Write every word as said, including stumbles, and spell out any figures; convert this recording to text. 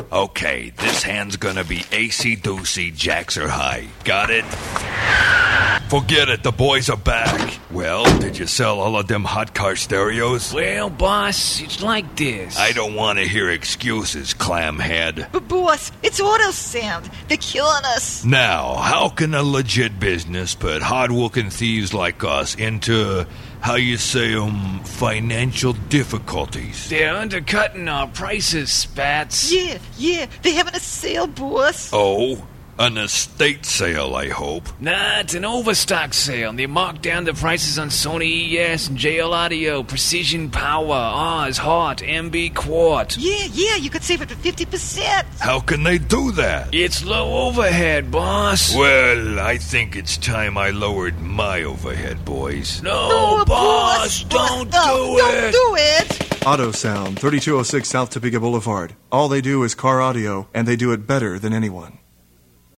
Okay, this hand's gonna be acey-deucey, jacks are high. Got it? Forget it, the boys are back. Well, did you sell all of them hot car stereos? Well, boss, it's like this. I don't want to hear excuses, clamhead. But boss, it's auto sound. They're killing us. Now, how can a legit business put hard-working thieves like us into, how you say, um, financial difficulties? They're undercutting our prices, Spats. Yeah, yeah, they're having a sale, boss. Oh? An estate sale, I hope. Nah, it's an overstock sale. They marked down the prices on Sony E S and J L Audio, Precision Power, Oz, Hot, M B Quart. Yeah, yeah, you could save up to fifty percent. How can they do that? It's low overhead, boss. Well, I think it's time I lowered my overhead, boys. No, No, boss, boss, don't no, do don't it. do it. Auto Sound, thirty-two oh six South Topeka Boulevard. All they do is car audio, and they do it better than anyone.